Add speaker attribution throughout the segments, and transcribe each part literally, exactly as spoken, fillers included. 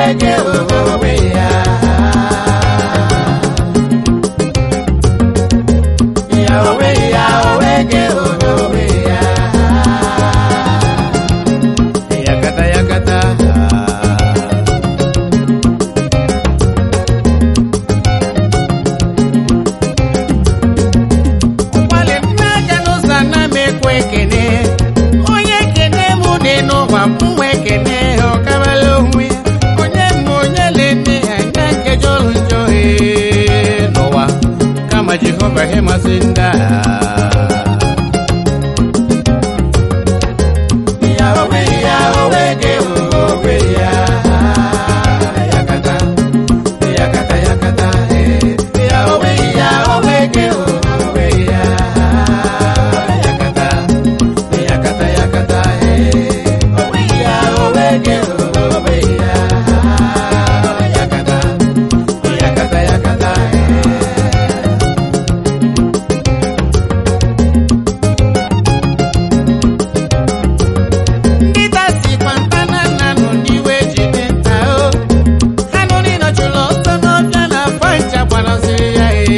Speaker 1: owege owe ya. Ya owe ya owege owe ya. Yakata yakata. Wale mnaja no sana mekwe kene. Oye kene mu de no wa mwe kene o kabalo mwe. Onye mu onye lene anya ke jolunjo e no wa kama Jehova hema sinda. Ya owe ya owege owe ya. Yakata yakata yakata eh. Ya owe ya owege owe ya. Yakata yakata yakata eh. Owe ya owege owe ya. Yakata yakata yakata eh. Ndita si kwantana nanu niwe jidenta o. Kanuni no chulo sono jana pancha bwana siya e.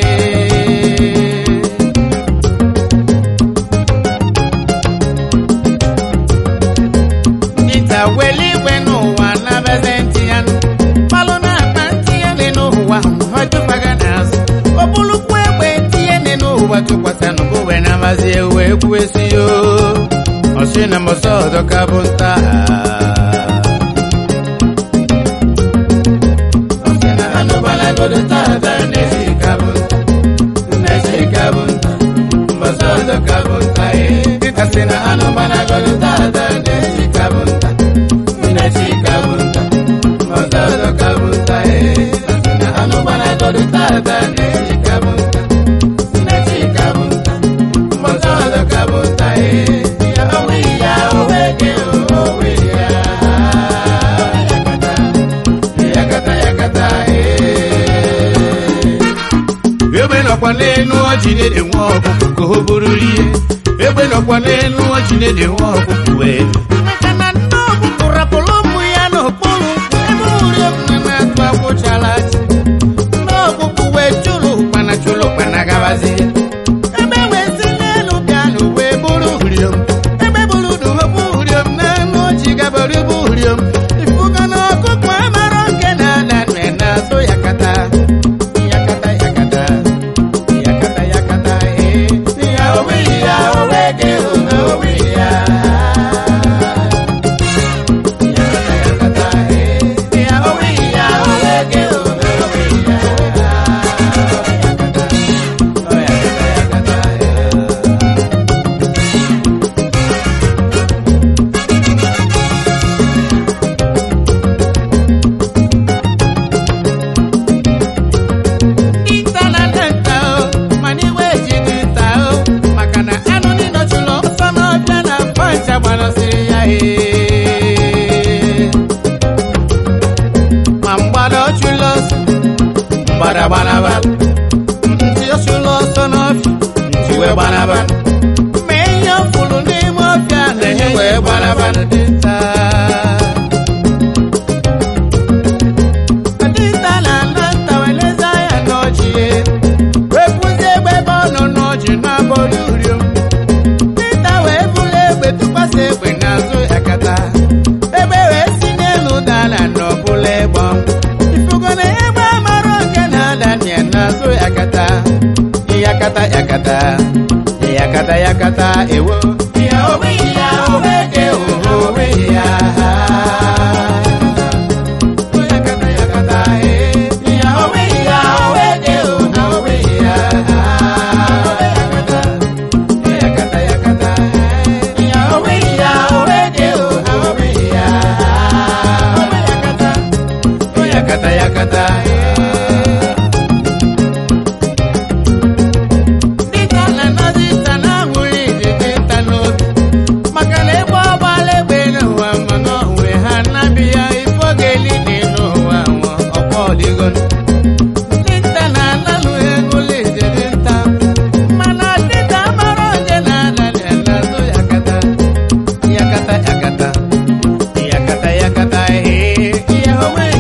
Speaker 1: Ndita weli wenu wana bezentian. Palona pantian eno wa hatu paganas. Obulu kwewe tien eno wa tukwatano buwe na mazie we kwesiyo. Osina mosodo kabunta. Osina anubala goduta da nesi kabunta. Nesi kabunta. Mosodo kabunta eh. Osina anubala goduta da nesi kabunta. Nesi kabunta. Mosodo kabunta eh. Osina anubala goduta da nesi kabunta. Nesi kabunta. Mosodo kabunta eh. Ebe nọkwa n'elu ọjị na-ede nwa ọkụkụ ka o buru ihe. Ebe nọkwa n'elu ọjị na-ede nwa ọkụkụ wee. Maka na nne ọkụkụ rapụrụ ụmụ ya n'okpuru nkwụ ebe uri ọkụkụ na-atụ akwụchala ji. Nne ọkụkụ wee chụrụ ụkpana chụrụ ụkpana gabazie. Ebe wee si n'elu bịa n'uwe buru uriom. Ebe buru n'uwe uriom n'elu ọjị gabara ibu uriom. Ifuga na ọkụkụ amara nke na-ada nwe na-azụ ya kata. Banaban, Ntio sulo sonof, Ntiwe banaban, Meyo fulu ni mofia, Ntiwe banaban dita. Dita la nanta weleza ya nochi, Wepuze webono nochi na bolurio. Dita webule wetupase wenazo yakata. Ebe wesine ludala no bule bom. Ifugone eba so yakata yakata yakata yakata yakata ewo ya owe ya owege owe ya yakata yakata ya owe ya owege owe ya yakata yakata ya owe ya owege owe ya yakata yakata yakata yakata yakata yakata yakata yakata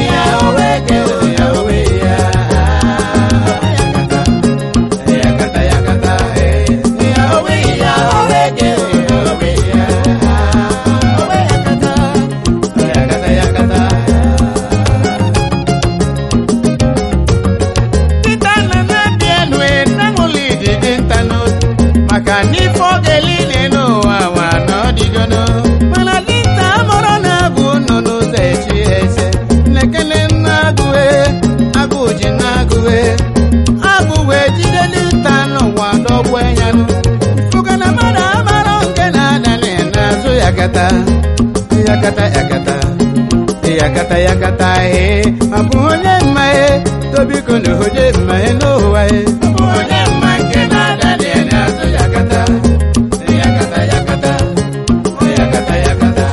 Speaker 1: yakata yakata yakata yakata eh abu onye mma eh tobiko no onye mma eh no wa eh onye mma nke na dali na so yakata yakata yakata yakata yakata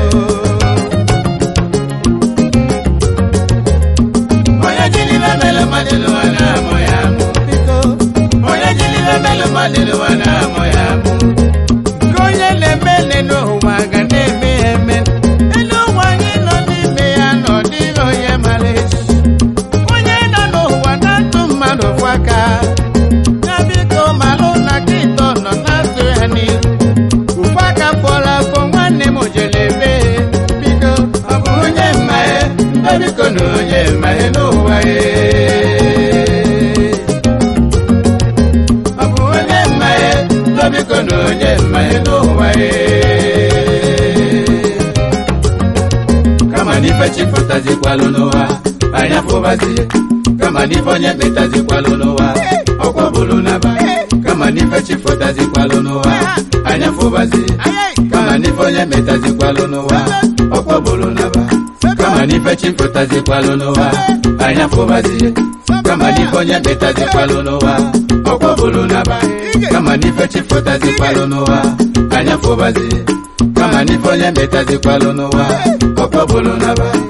Speaker 1: moya jili la melo madelo wana moya biko moya jili la melo madelo wana moya konye le mele no wa ga ne me me Nabiko malo na kito no nasu hani Upaka pola po mwane mojelebe Biko abu unye mae Nabiko no unye mae no wae Abu unye mae Nabiko no unye mae no wae Kama nife chifuta zikwalo noa Aya fubazi Kama nifonye meta zikwalo noa Okwa bulu naba Kama nife chifota zikwalo noa Anya fubazi Kama nifonye meta zikwalo noa Okwa bulu naba Kama nife chifota zikwalo noa Anya fubazi Kama nifonye meta zikwalo noa Okwa bulu naba Kama nife chifota zikwalo noa Anya fubazi Kama nifonye meta zikwalo noa Okwa bulu naba